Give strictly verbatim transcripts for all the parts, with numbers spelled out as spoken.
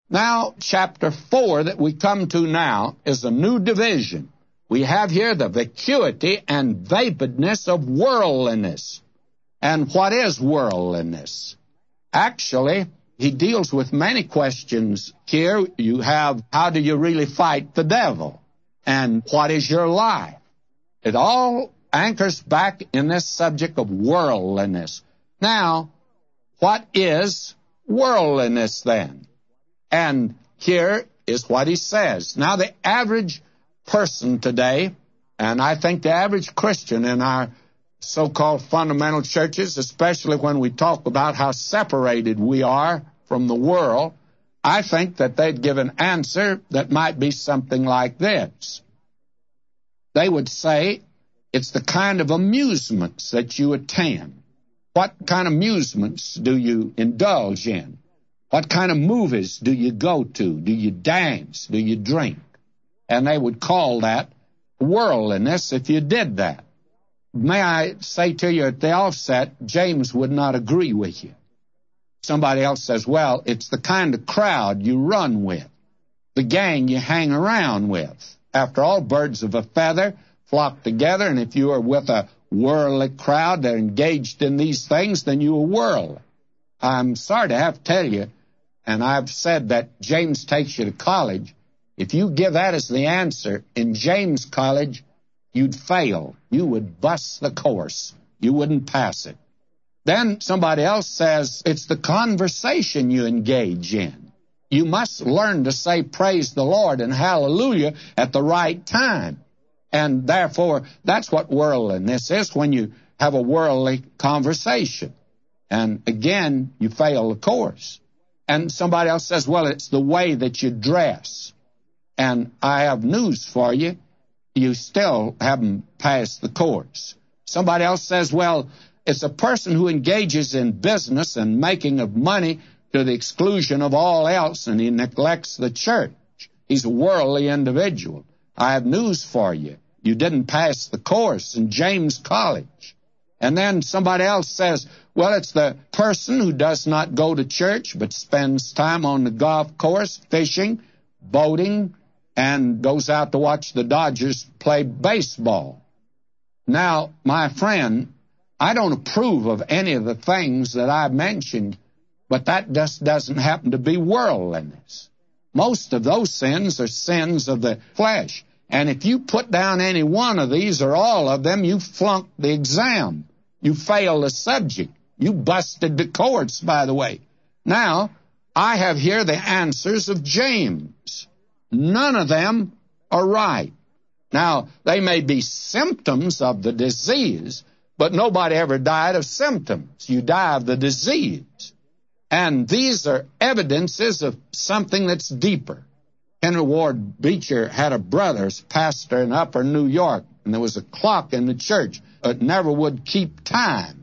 Now, chapter four that we come to now is a new division. We have here the vacuity and vapidness of worldliness. And what is worldliness? Actually, he deals with many questions here. You have, how do you really fight the devil? And what is your life? It all anchors back in this subject of worldliness. Now, what is worldliness then? And here is what he says. Now, the average person today, and I think the average Christian in our so-called fundamental churches, especially when we talk about how separated we are from the world, I think that they'd give an answer that might be something like this. They would say, it's the kind of amusements that you attend. What kind of amusements do you indulge in? What kind of movies do you go to? Do you dance? Do you drink? And they would call that worldliness if you did that. May I say to you at the offset, James would not agree with you. Somebody else says, well, it's the kind of crowd you run with, the gang you hang around with. After all, birds of a feather flock together, and if you are with a worldly crowd that are engaged in these things, then you are worldly. I'm sorry to have to tell you, and I've said that James takes you to college. If you give that as the answer in James College, you'd fail. You would bust the course. You wouldn't pass it. Then somebody else says it's the conversation you engage in. You must learn to say praise the Lord and hallelujah at the right time. And therefore, that's what worldliness is, when you have a worldly conversation. And again, you fail the course. And somebody else says, well, it's the way that you dress. And I have news for you. You still haven't passed the course. Somebody else says, well, it's a person who engages in business and making of money to the exclusion of all else, and he neglects the church. He's a worldly individual. I have news for you. You didn't pass the course in James College. And then somebody else says, well, it's the person who does not go to church but spends time on the golf course, fishing, boating, and goes out to watch the Dodgers play baseball. Now, my friend, I don't approve of any of the things that I mentioned, but that just doesn't happen to be worldliness. Most of those sins are sins of the flesh. And if you put down any one of these or all of them, you flunked the exam. You failed the subject. You busted the course, by the way. Now, I have here the answers of James. None of them are right. Now, they may be symptoms of the disease, but nobody ever died of symptoms. You die of the disease. And these are evidences of something that's deeper. Henry Ward Beecher had a brother, as pastor in Upper New York, and there was a clock in the church that never would keep time.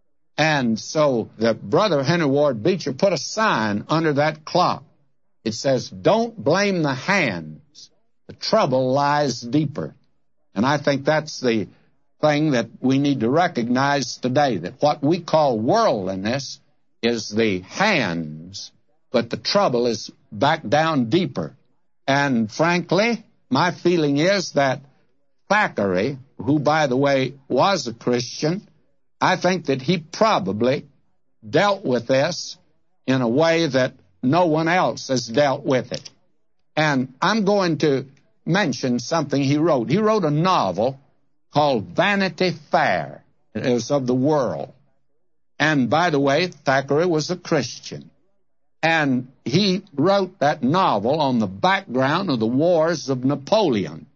And so the brother, Henry Ward Beecher, put a sign under that clock. It says, don't blame the hands. The trouble lies deeper. And I think that's the thing that we need to recognize today, that what we call worldliness is the hands, but the trouble is back down deeper. And frankly, my feeling is that Thackeray, who, by the way, was a Christian, I think that he probably dealt with this in a way that no one else has dealt with it. And I'm going to mention something he wrote. He wrote a novel called Vanity Fair. It was of the world. And by the way, Thackeray was a Christian. And he wrote that novel on the background of the wars of Napoleon.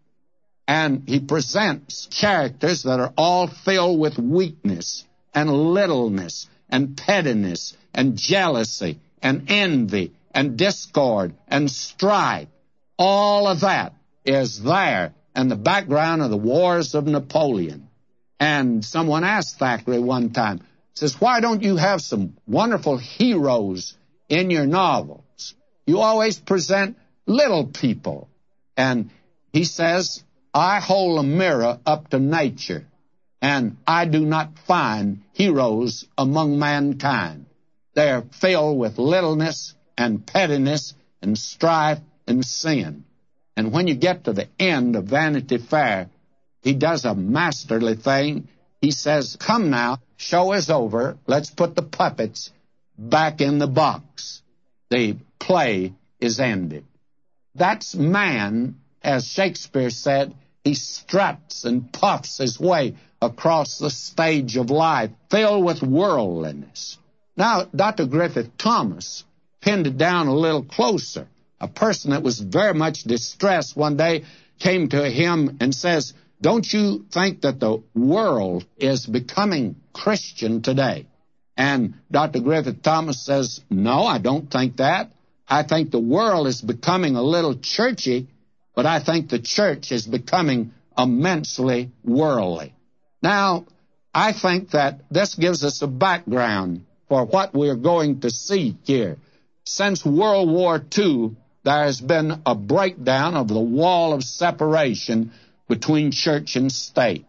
And he presents characters that are all filled with weakness and littleness and pettiness and jealousy and envy and discord and strife. All of that is there in the background of the wars of Napoleon. And someone asked Thackeray one time, says, why don't you have some wonderful heroes in your novels? You always present little people. And he says, I hold a mirror up to nature, and I do not find heroes among mankind. They are filled with littleness and pettiness and strife and sin. And when you get to the end of Vanity Fair, he does a masterly thing. He says, come now, show is over. Let's put the puppets back in the box. The play is ended. That's man, as Shakespeare said, he struts and puffs his way across the stage of life, filled with worldliness. Now, Doctor Griffith Thomas pinned it down a little closer. A person that was very much distressed one day came to him and says, don't you think that the world is becoming Christian today? And Doctor Griffith Thomas says, no, I don't think that. I think the world is becoming a little churchy, but I think the church is becoming immensely worldly. Now, I think that this gives us a background for what we're going to see here. Since World War Two, there has been a breakdown of the wall of separation between church and state.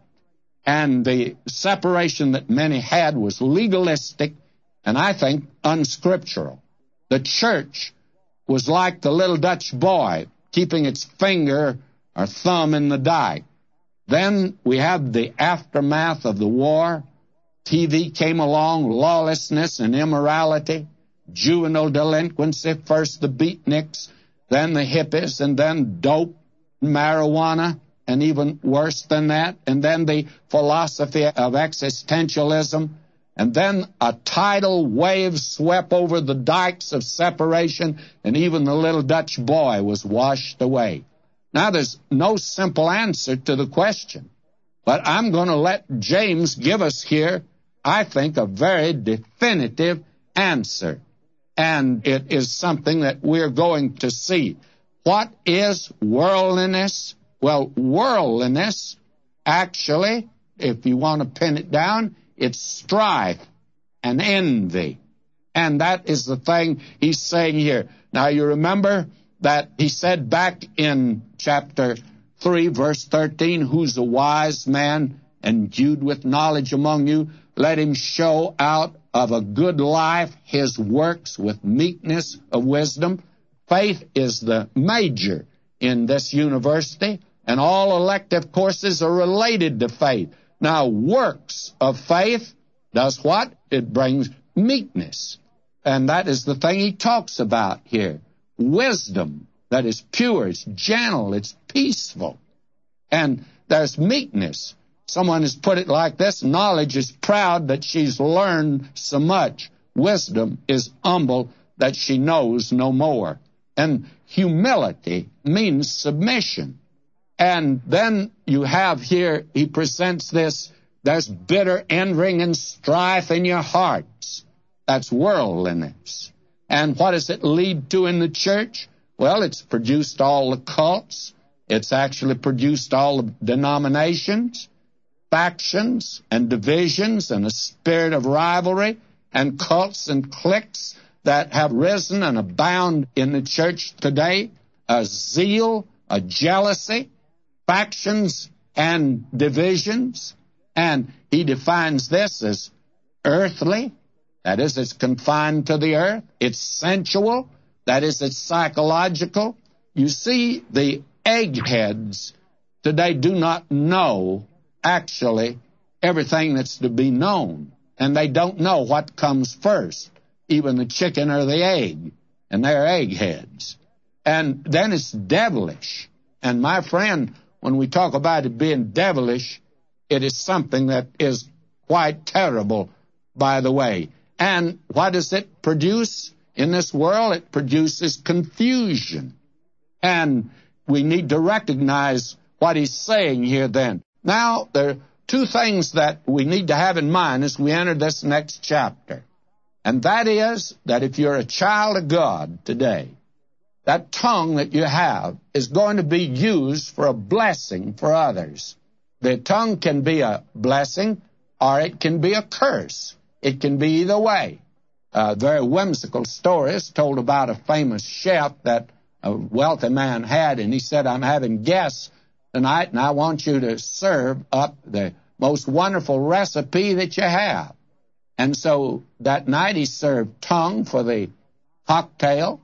And the separation that many had was legalistic and, I think, unscriptural. The church was like the little Dutch boy keeping its finger or thumb in the dike. Then we had the aftermath of the war. T V came along, lawlessness and immorality, juvenile delinquency, first the beatniks, then the hippies, and then dope, marijuana, and even worse than that, and then the philosophy of existentialism, and then a tidal wave swept over the dikes of separation, and even the little Dutch boy was washed away. Now, there's no simple answer to the question, but I'm going to let James give us here, I think, a very definitive answer. And it is something that we're going to see. What is worldliness? Well, worldliness, actually, if you want to pin it down, it's strife and envy. And that is the thing he's saying here. Now, you remember that he said back in chapter three, verse thirteen, who's a wise man and endued with knowledge among you? Let him show out of a good life his works with meekness of wisdom. Faith is the major in this university, and all elective courses are related to faith. Now, works of faith does what? It brings meekness. And that is the thing he talks about here. Wisdom that is pure, it's gentle, it's peaceful. And there's meekness. Someone has put it like this: knowledge is proud that she's learned so much. Wisdom is humble that she knows no more. And humility means submission. And then you have here, he presents this, there's bitter envying and strife in your hearts. That's worldliness. And what does it lead to in the church? Well, it's produced all the cults. It's actually produced all the denominations, factions and divisions, and a spirit of rivalry, and cults and cliques that have risen and abound in the church today. A zeal, a jealousy, factions and divisions. And he defines this as earthly, that is, it's confined to the earth. It's sensual, that is, it's psychological. You see, the eggheads today do not know actually everything that's to be known. And they don't know what comes first, even the chicken or the egg. And they're eggheads. And then it's devilish. And my friend, when we talk about it being devilish, it is something that is quite terrible, by the way. And what does it produce in this world? It produces confusion. And we need to recognize what he's saying here then. Now, there are two things that we need to have in mind as we enter this next chapter. And that is that if you're a child of God today, that tongue that you have is going to be used for a blessing for others. The tongue can be a blessing or it can be a curse. It can be either way. A very whimsical story is told about a famous chef that a wealthy man had, and he said, I'm having guests tonight, and I want you to serve up the most wonderful recipe that you have. And so that night he served tongue for the cocktail,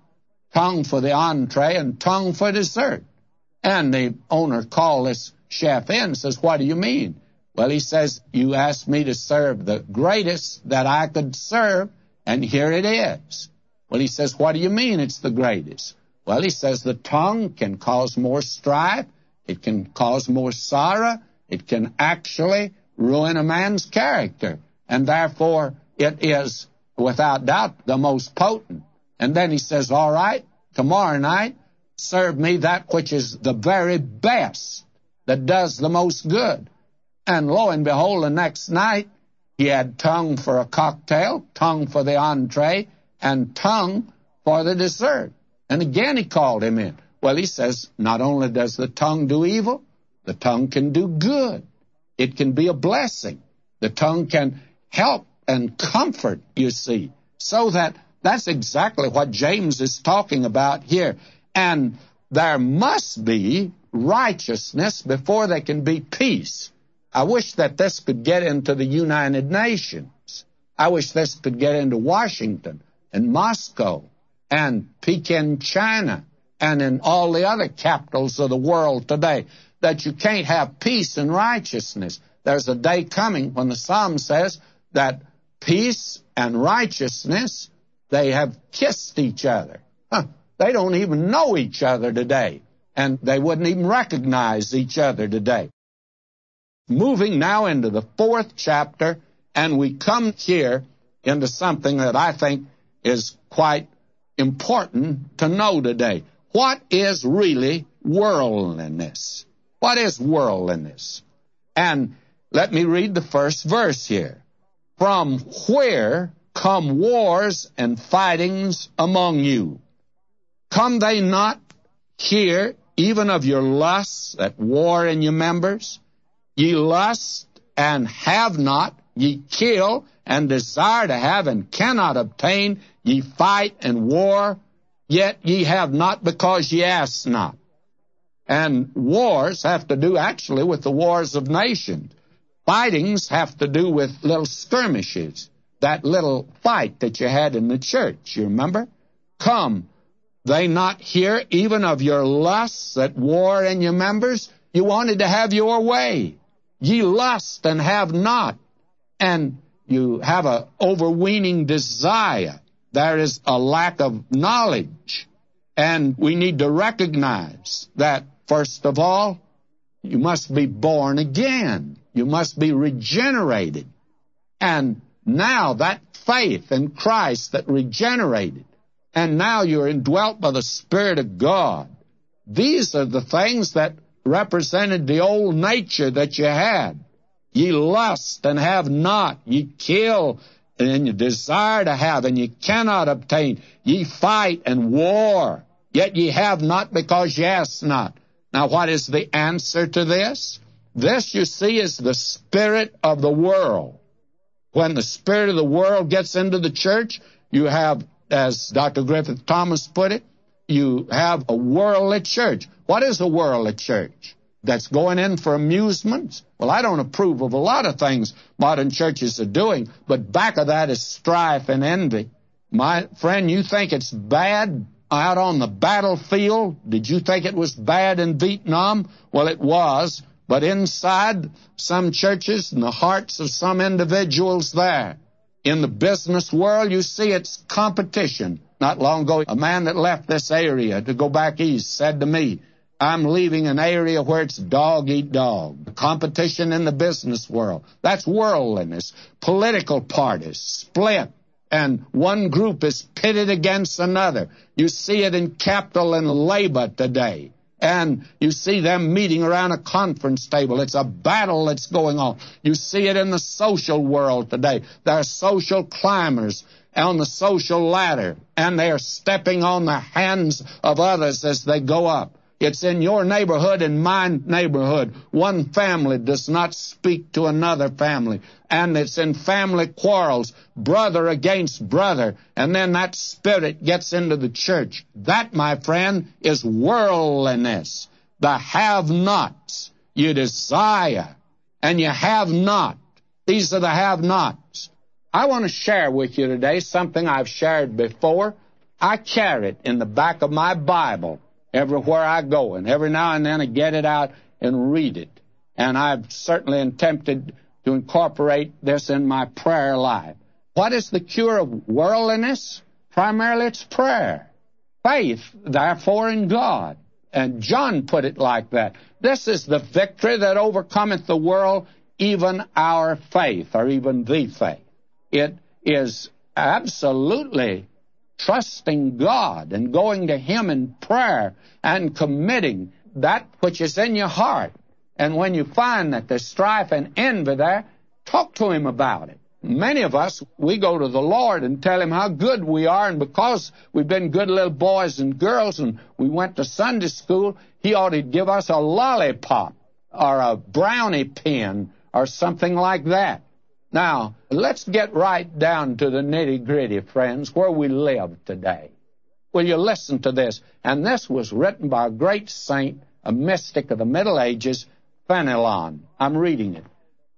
tongue for the entree and tongue for dessert. And the owner called this chef in and says, what do you mean? Well, he says, you asked me to serve the greatest that I could serve, and here it is. Well, he says, what do you mean it's the greatest? Well, he says, the tongue can cause more strife. It can cause more sorrow. It can actually ruin a man's character. And therefore, it is, without doubt, the most potent. And then he says, all right, tomorrow night, serve me that which is the very best, that does the most good. And lo and behold, the next night, he had tongue for a cocktail, tongue for the entree, and tongue for the dessert. And again he called him in. Well, he says, not only does the tongue do evil, the tongue can do good. It can be a blessing. The tongue can help and comfort, you see. So that that's exactly what James is talking about here. And there must be righteousness before there can be peace. I wish that this could get into the United Nations. I wish this could get into Washington and Moscow and Peking, China, and in all the other capitals of the world today, that you can't have peace and righteousness. There's a day coming when the Psalm says that peace and righteousness, they have kissed each other. Huh. They don't even know each other today, and they wouldn't even recognize each other today. Moving now into the fourth chapter, and we come here into something that I think is quite important to know today. What is really worldliness? What is worldliness? And let me read the first verse here. From where come wars and fightings among you? Come they not here even of your lusts that war in your members? Ye lust and have not, ye kill and desire to have and cannot obtain, ye fight and war, yet ye have not because ye ask not. And wars have to do actually with the wars of nations. Fightings have to do with little skirmishes, that little fight that you had in the church, you remember? Come, they not hear even of your lusts that war in your members? You wanted to have your way. Ye lust and have not, and you have an overweening desire. There is a lack of knowledge, and we need to recognize that, first of all, you must be born again. You must be regenerated. And now that faith in Christ that regenerated, and now you're indwelt by the Spirit of God. These are the things that represented the old nature that you had. Ye lust and have not. Ye kill and you desire to have and ye cannot obtain. Ye fight and war, yet ye have not because ye ask not. Now what is the answer to this? This, you see, is the spirit of the world. When the spirit of the world gets into the church, you have, as Doctor Griffith Thomas put it, you have a worldly church. What is a worldly church? That's going in for amusements? Well, I don't approve of a lot of things modern churches are doing, but back of that is strife and envy. My friend, you think it's bad out on the battlefield? Did you think it was bad in Vietnam? Well, it was, but inside some churches and the hearts of some individuals there. In the business world, you see it's competition. Not long ago, a man that left this area to go back east said to me, I'm leaving an area where it's dog eat dog. Competition in the business world. That's worldliness. Political parties split, and one group is pitted against another. You see it in capital and labor today. And you see them meeting around a conference table. It's a battle that's going on. You see it in the social world today. There are social climbers on the social ladder, and they are stepping on the hands of others as they go up. It's in your neighborhood and my neighborhood. One family does not speak to another family. And it's in family quarrels, brother against brother. And then that spirit gets into the church. That, my friend, is worldliness. The have-nots. You desire, and you have not. These are the have-nots. I want to share with you today something I've shared before, I carry it in the back of my Bible everywhere I go, and every now and then I get it out and read it. And I've certainly attempted to incorporate this in my prayer life. What is the cure of worldliness? Primarily it's prayer. Faith, therefore, in God. And John put it like that. This is the victory that overcometh the world, even our faith, or even the faith. It is absolutely trusting God and going to Him in prayer and committing that which is in your heart. And when you find that there's strife and envy there, talk to Him about it. Many of us, we go to the Lord and tell Him how good we are, and because we've been good little boys and girls and we went to Sunday school, He ought to give us a lollipop or a brownie pin or something like that. Now, let's get right down to the nitty-gritty, friends, where we live today. Will you listen to this? And this was written by a great saint, a mystic of the Middle Ages, Fenelon. I'm reading it.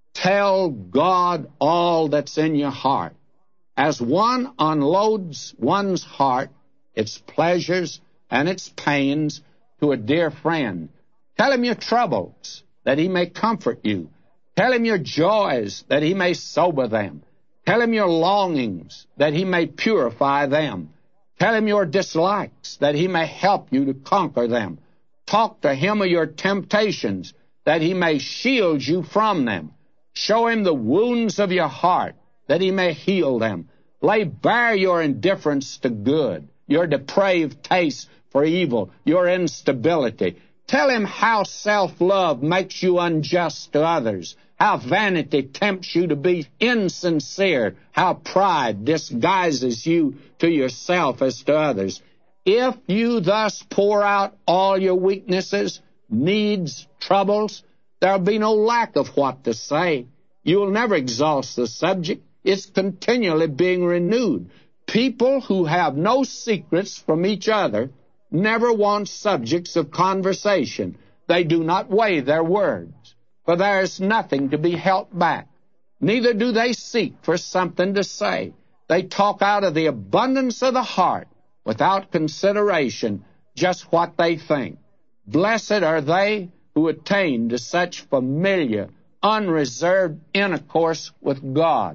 Tell God all that's in your heart. As one unloads one's heart, its pleasures and its pains, to a dear friend. Tell Him your troubles, that He may comfort you. Tell Him your joys, that He may sober them. Tell Him your longings, that He may purify them. Tell Him your dislikes, that He may help you to conquer them. Talk to Him of your temptations, that He may shield you from them. Show Him the wounds of your heart, that He may heal them. Lay bare your indifference to good, your depraved taste for evil, your instability. Tell Him how self-love makes you unjust to others, how vanity tempts you to be insincere, how pride disguises you to yourself as to others. If you thus pour out all your weaknesses, needs, troubles, there'll be no lack of what to say. You'll never exhaust the subject. It's continually being renewed. People who have no secrets from each other never want subjects of conversation. They do not weigh their words, for there is nothing to be held back. Neither do they seek for something to say. They talk out of the abundance of the heart, without consideration, just what they think. Blessed are they who attain to such familiar, unreserved intercourse with God.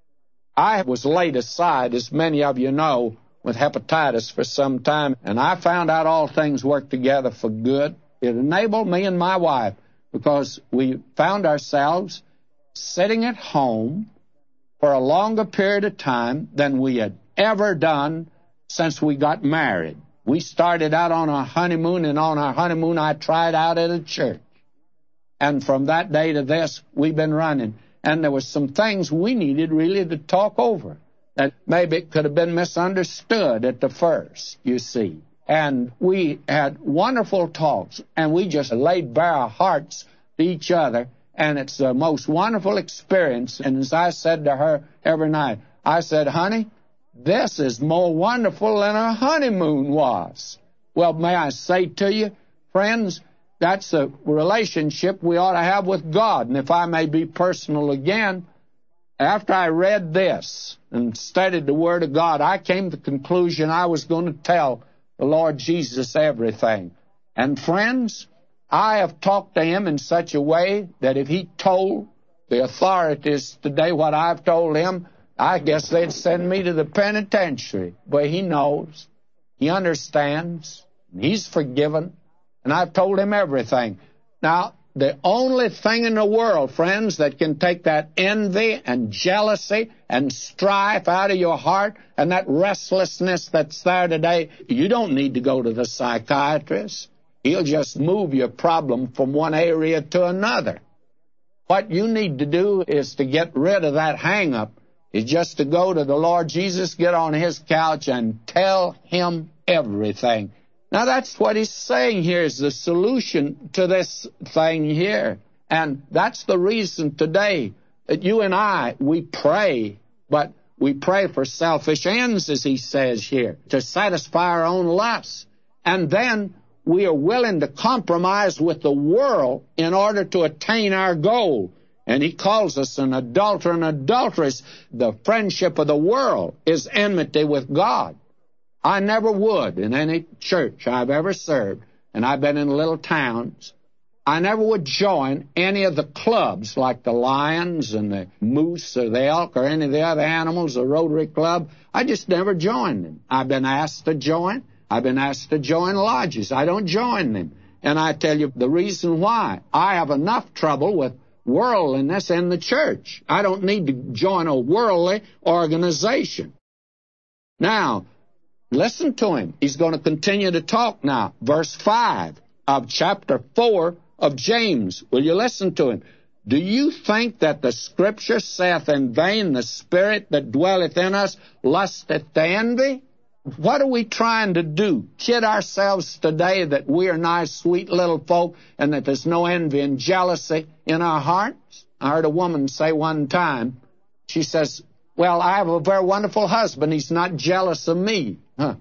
I was laid aside, as many of you know, with hepatitis for some time, and I found out all things work together for good. It enabled me and my wife, because we found ourselves sitting at home for a longer period of time than we had ever done since we got married. We started out on our honeymoon, and on our honeymoon I tried out at a church. And from that day to this, we've been running. And there were some things we needed really to talk over that maybe it could have been misunderstood at the first, you see. And we had wonderful talks, and we just laid bare our hearts to each other, and it's the most wonderful experience. And as I said to her every night, I said, honey, this is more wonderful than our honeymoon was. Well, may I say to you, friends, that's a relationship we ought to have with God. And if I may be personal again, after I read this and studied the Word of God, I came to the conclusion I was going to tell the Lord Jesus everything. And friends, I have talked to Him in such a way that if He told the authorities today what I've told Him, I guess they'd send me to the penitentiary. But He knows, He understands, and He's forgiven, and I've told Him everything. Now, the only thing in the world, friends, that can take that envy and jealousy and strife out of your heart and that restlessness that's there today, you don't need to go to the psychiatrist. He'll just move your problem from one area to another. What you need to do is to get rid of that hang-up, is just to go to the Lord Jesus, get on His couch, and tell Him everything. Now, that's what He's saying here is the solution to this thing here. And that's the reason today that you and I, we pray, but we pray for selfish ends, as He says here, to satisfy our own lusts. And then we are willing to compromise with the world in order to attain our goal. And He calls us an adulterer and adulteress. The friendship of the world is enmity with God. I never would in any church I've ever served, and I've been in little towns, I never would join any of the clubs like the Lions and the Moose or the Elk or any of the other animals, the Rotary Club. I just never joined them. I've been asked to join. I've been asked to join lodges. I don't join them. And I tell you the reason why. I have enough trouble with worldliness in the church. I don't need to join a worldly organization. Now, listen to him. He's going to continue to talk now. Verse five of chapter four of James. Will you listen to him? Do you think that the Scripture saith in vain, the Spirit that dwelleth in us lusteth to envy? What are we trying to do? Kid ourselves today that we are nice, sweet little folk and that there's no envy and jealousy in our hearts? I heard a woman say one time, she says, well, I have a very wonderful husband. He's not jealous of me. Huh.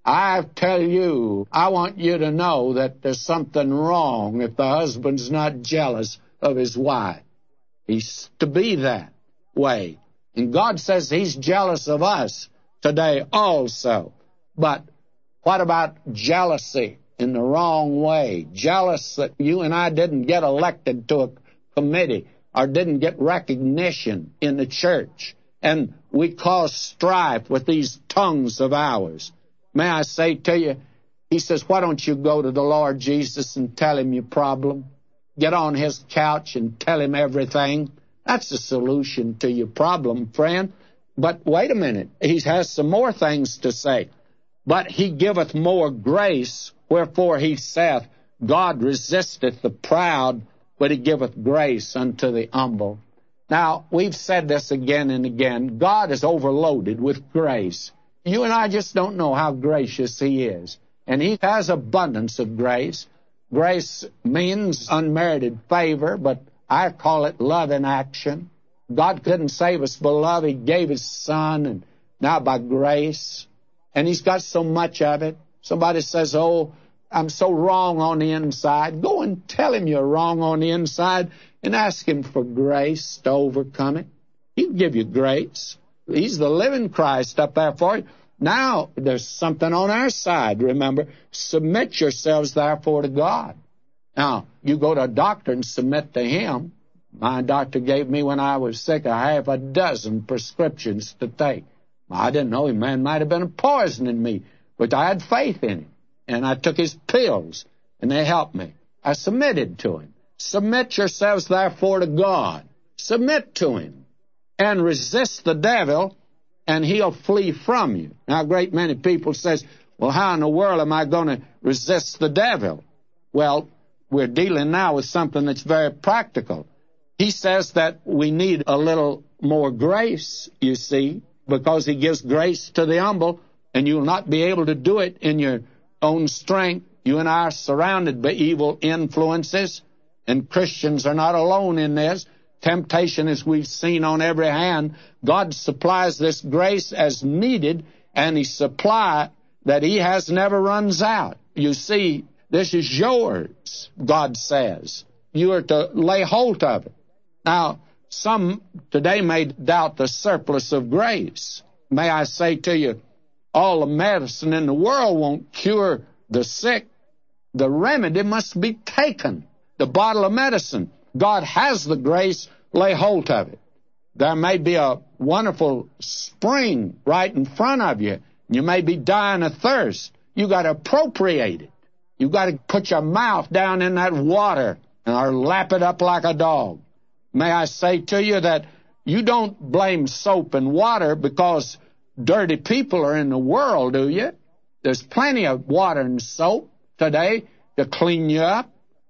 I tell you, I want you to know that there's something wrong if the husband's not jealous of his wife. He's to be that way. And God says he's jealous of us today also. But what about jealousy in the wrong way? Jealous that you and I didn't get elected to a committee or didn't get recognition in the church. And we cause strife with these tongues of ours. May I say to you, he says, why don't you go to the Lord Jesus and tell him your problem? Get on his couch and tell him everything. That's the solution to your problem, friend. But wait a minute. He has some more things to say. But he giveth more grace, wherefore he saith, God resisteth the proud, but he giveth grace unto the humble. Now, we've said this again and again. God is overloaded with grace. You and I just don't know how gracious he is. And he has abundance of grace. Grace means unmerited favor, but I call it love in action. God couldn't save us by love. He gave his Son, and now by grace. And he's got so much of it. Somebody says, oh, I'm so wrong on the inside. Go and tell him you're wrong on the inside and ask him for grace to overcome it. He'll give you grace. He's the living Christ up there for you. Now, there's something on our side, remember. Submit yourselves, therefore, to God. Now, you go to a doctor and submit to him. My doctor gave me, when I was sick, a half a dozen prescriptions to take. I didn't know him. Man might have been poisoning me, but I had faith in him. And I took his pills, and they helped me. I submitted to him. Submit yourselves, therefore, to God. Submit to him. And resist the devil, and he'll flee from you. Now, a great many people says, well, how in the world am I going to resist the devil? Well, we're dealing now with something that's very practical. He says that we need a little more grace, you see, because he gives grace to the humble, and you'll not be able to do it in your own strength. You and I are surrounded by evil influences, and Christians are not alone in this. Temptation, as we've seen on every hand, God supplies this grace as needed, and he supply that he has never runs out. You see, this is yours, God says. You are to lay hold of it. Now, some today may doubt the surplus of grace. May I say to you, all the medicine in the world won't cure the sick. The remedy must be taken. The bottle of medicine. God has the grace, lay hold of it. There may be a wonderful spring right in front of you. You may be dying of thirst. You got to appropriate it. You got to put your mouth down in that water or lap it up like a dog. May I say to you that you don't blame soap and water because dirty people are in the world, do you? There's plenty of water and soap today to clean you up.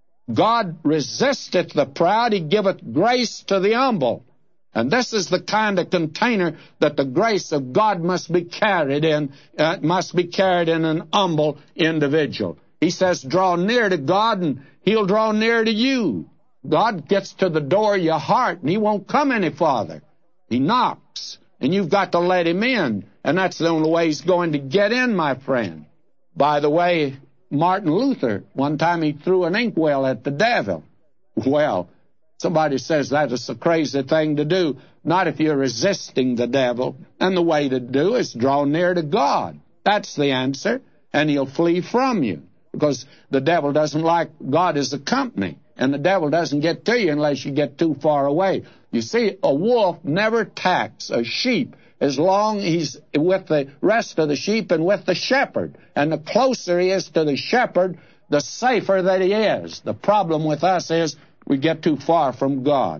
God resisteth the proud, he giveth grace to the humble. And this is the kind of container that the grace of God must be carried in, uh, must be carried in an humble individual. He says, draw near to God and he'll draw near to you. God gets to the door of your heart and he won't come any farther. He knocks and you've got to let him in. And that's the only way he's going to get in, my friend. By the way, Martin Luther, one time he threw an inkwell at the devil. Well, somebody says that is a crazy thing to do. Not if you're resisting the devil. And the way to do is draw near to God. That's the answer. And he'll flee from you, because the devil doesn't like God as a company. And the devil doesn't get to you unless you get too far away. You see, a wolf never attacks a sheep as long as he's with the rest of the sheep and with the shepherd. And the closer he is to the shepherd, the safer that he is. The problem with us is we get too far from God.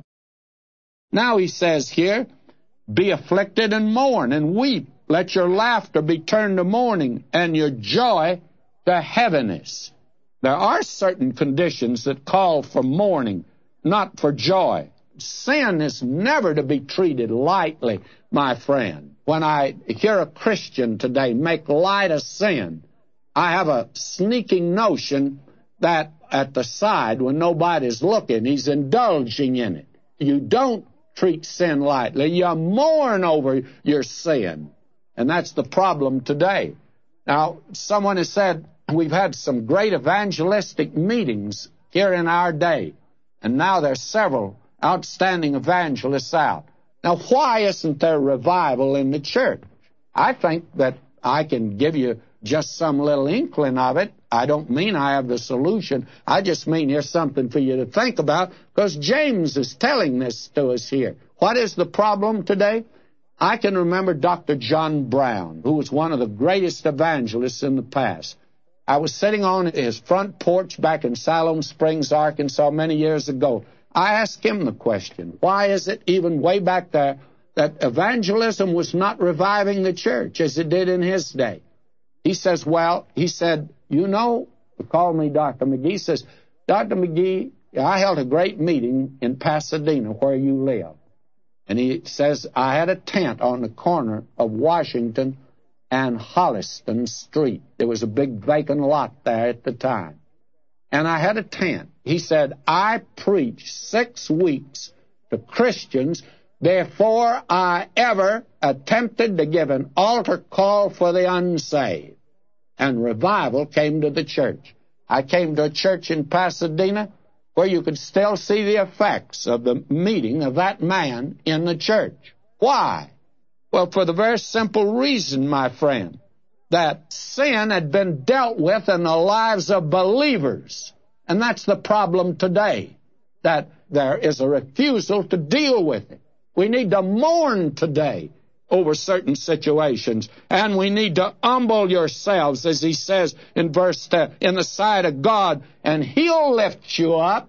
Now he says here, be afflicted and mourn and weep. Let your laughter be turned to mourning and your joy to heaviness. There are certain conditions that call for mourning, not for joy. Sin is never to be treated lightly, my friend. When I hear a Christian today make light of sin, I have a sneaking notion that at the side, when nobody's looking, he's indulging in it. You don't treat sin lightly. You mourn over your sin. And that's the problem today. Now, someone has said, we've had some great evangelistic meetings here in our day, and now there's several outstanding evangelists out. Now, why isn't there revival in the church? I think that I can give you just some little inkling of it. I don't mean I have the solution. I just mean here's something for you to think about, because James is telling this to us here. What is the problem today? I can remember Doctor John Brown, who was one of the greatest evangelists in the past. I was sitting on his front porch back in Siloam Springs, Arkansas, many years ago. I asked him the question, why is it even way back there that evangelism was not reviving the church as it did in his day? He says, well, he said, you know, he called me Doctor McGee. He says, Doctor McGee, I held a great meeting in Pasadena where you live. And he says, I had a tent on the corner of Washington and Holliston Street. There was a big vacant lot there at the time. And I had a tent. He said, I preached six weeks to Christians before I ever attempted to give an altar call for the unsaved. And revival came to the church. I came to a church in Pasadena where you could still see the effects of the meeting of that man in the church. Why? Well, for the very simple reason, my friend, that sin had been dealt with in the lives of believers. And that's the problem today, that there is a refusal to deal with it. We need to mourn today over certain situations, and we need to humble yourselves, as he says in verse ten, in the sight of God, and he'll lift you up.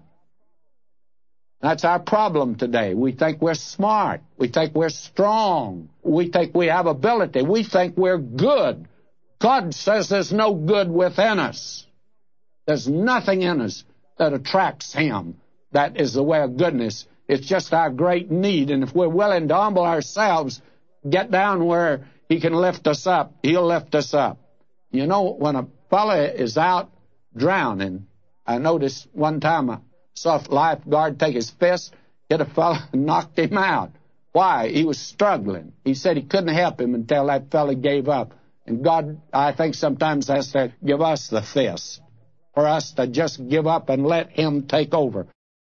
That's our problem today. We think we're smart. We think we're strong. We think we have ability. We think we're good. God says there's no good within us. There's nothing in us that attracts him. That is the way of goodness. It's just our great need, and if we're willing to humble ourselves, get down where he can lift us up, he'll lift us up. You know, when a fella is out drowning, I noticed one time I saw a lifeguard take his fist, hit a fella, and knocked him out. Why? He was struggling. He said he couldn't help him until that fella gave up. And God, I think, sometimes has to give us the fist for us to just give up and let him take over.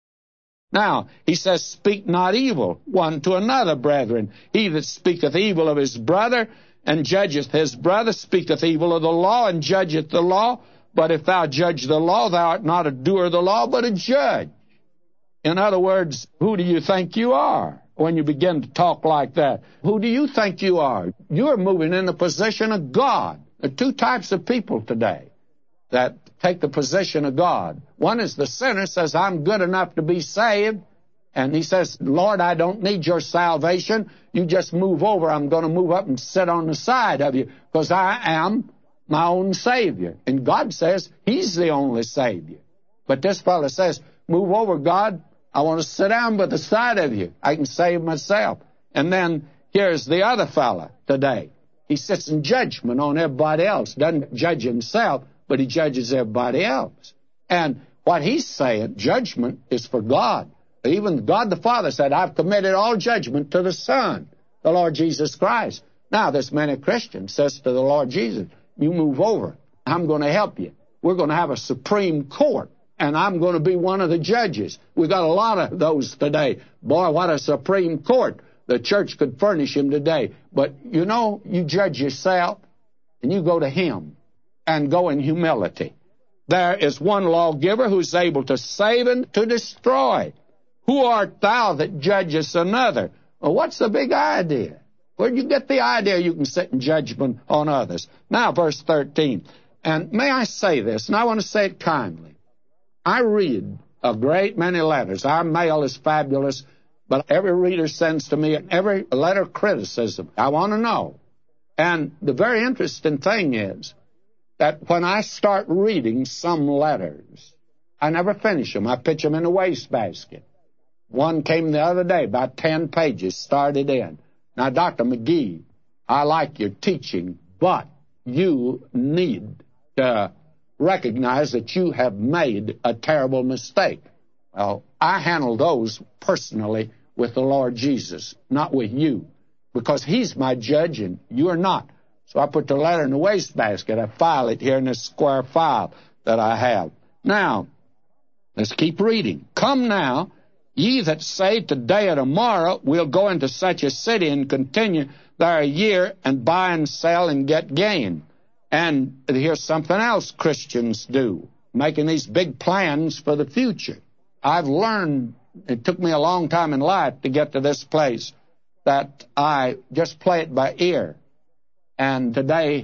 Now, he says, speak not evil one to another, brethren. He that speaketh evil of his brother and judgeth his brother speaketh evil of the law and judgeth the law. But if thou judge the law, thou art not a doer of the law, but a judge. In other words, who do you think you are when you begin to talk like that? Who do you think you are? You're moving in the position of God. There are two types of people today that take the position of God. One is the sinner, says, I'm good enough to be saved. And he says, Lord, I don't need your salvation. You just move over. I'm going to move up and sit on the side of you because I am my own Savior. And God says he's the only Savior. But this fellow says, move over, God. I want to sit down by the side of you. I can save myself. And then here's the other fellow today. He sits in judgment on everybody else. Doesn't judge himself, but he judges everybody else. And what he's saying, judgment is for God. Even God the Father said, I've committed all judgment to the Son, the Lord Jesus Christ. Now, this many Christians says to the Lord Jesus, you move over. I'm going to help you. We're going to have a Supreme Court, and I'm going to be one of the judges. We've got a lot of those today. Boy, what a Supreme Court. The church could furnish him today. But, you know, you judge yourself. and you go to him and go in humility. There is one lawgiver who's able to save and to destroy. Who art thou that judgest another? Well, what's the big idea? Where'd you get the idea you can sit in judgment on others? Now, verse thirteen. And may I say this, and I want to say it kindly. I read a great many letters. Our mail is fabulous, but every reader sends to me every letter criticism. I want to know. And the very interesting thing is that when I start reading some letters, I never finish them. I pitch them in a wastebasket. One came the other day, about ten pages started in. Now, Doctor McGee, I like your teaching, but you need to recognize that you have made a terrible mistake. Well, I handle those personally with the Lord Jesus, not with you, because he's my judge and you're not. So I put the letter in the wastebasket. I file it here in this square file that I have. Now, let's keep reading. Come now, ye that say today or tomorrow we'll go into such a city and continue there a year and buy and sell and get gain. And here's something else Christians do, making these big plans for the future. I've learned, it took me a long time in life to get to this place, that I just play it by ear. And today,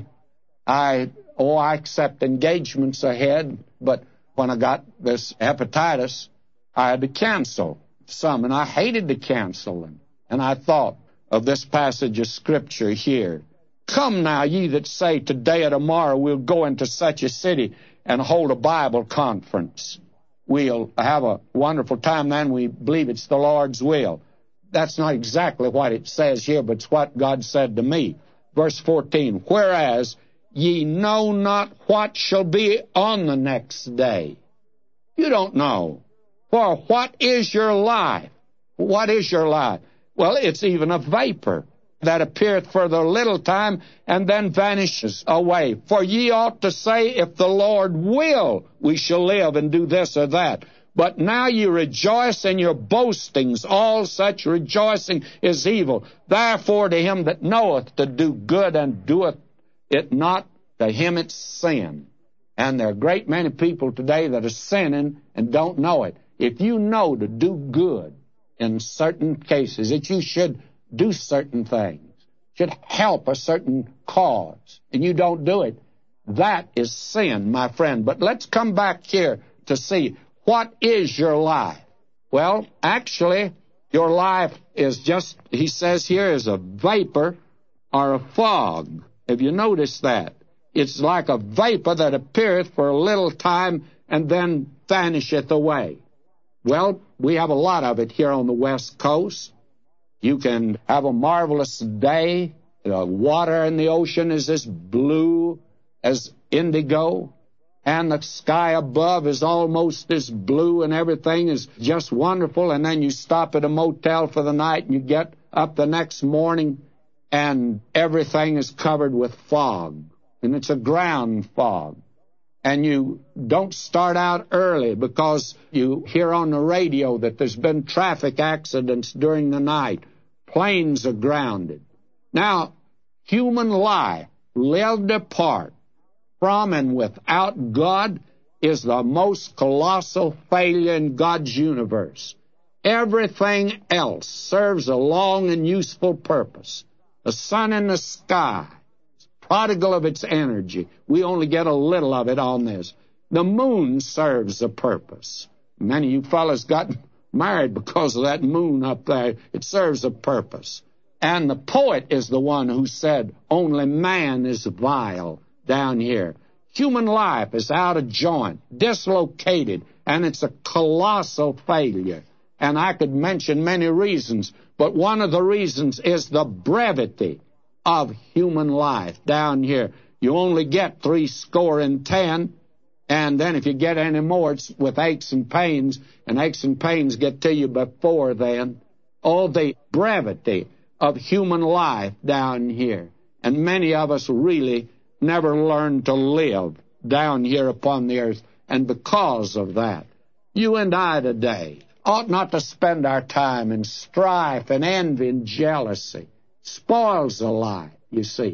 I, oh, I accept engagements ahead, but when I got this hepatitis, I had to cancel some, and I hated to cancel them. And I thought of this passage of Scripture here. Come now, ye that say today or tomorrow we'll go into such a city and hold a Bible conference. We'll have a wonderful time then. We believe it's the Lord's will. That's not exactly what it says here, but it's what God said to me. Verse fourteen, whereas ye know not what shall be on the next day. You don't know. For what is your life? What is your life? Well, it's even a vapor that appeareth for the little time and then vanishes away. For ye ought to say, if the Lord will, we shall live and do this or that. But now ye rejoice in your boastings. All such rejoicing is evil. Therefore to him that knoweth to do good and doeth it not, to him it's sin. And there are a great many people today that are sinning and don't know it. If you know to do good in certain cases, that you should do certain things, should help a certain cause, and you don't do it, that is sin, my friend. But let's come back here to see, what is your life? Well, actually, your life is just, he says here, is a vapor or a fog. Have you noticed that? It's like a vapor that appeareth for a little time and then vanisheth away. Well, we have a lot of it here on the West Coast. You can have a marvelous day. The water in the ocean is as blue as indigo, and the sky above is almost as blue, and everything is just wonderful. And then you stop at a motel for the night, and you get up the next morning, and everything is covered with fog, and it's a ground fog. And you don't start out early because you hear on the radio that there's been traffic accidents during the night. Planes are grounded. Now, human life lived apart from and without God is the most colossal failure in God's universe. Everything else serves a long and useful purpose. The sun in the sky, prodigal of its energy. We only get a little of it on this. The moon serves a purpose. Many of you fellas got married because of that moon up there. It serves a purpose. And the poet is the one who said, only man is vile down here. Human life is out of joint, dislocated, and it's a colossal failure. And I could mention many reasons, but one of the reasons is the brevity of human life down here. You only get three score and ten, and then if you get any more, it's with aches and pains, and aches and pains get to you before then. All the brevity of human life down here. And many of us really never learned to live down here upon the earth, and because of that, you and I today ought not to spend our time in strife and envy and jealousy. Spoils the life, you see.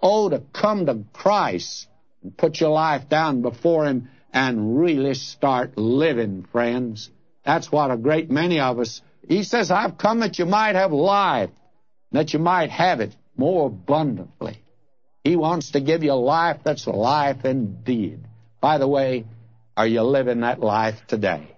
Oh, to come to Christ and put your life down before Him and really start living, friends. That's what a great many of us, He says, I've come that you might have life, that you might have it more abundantly. He wants to give you life that's life indeed. By the way, are you living that life today?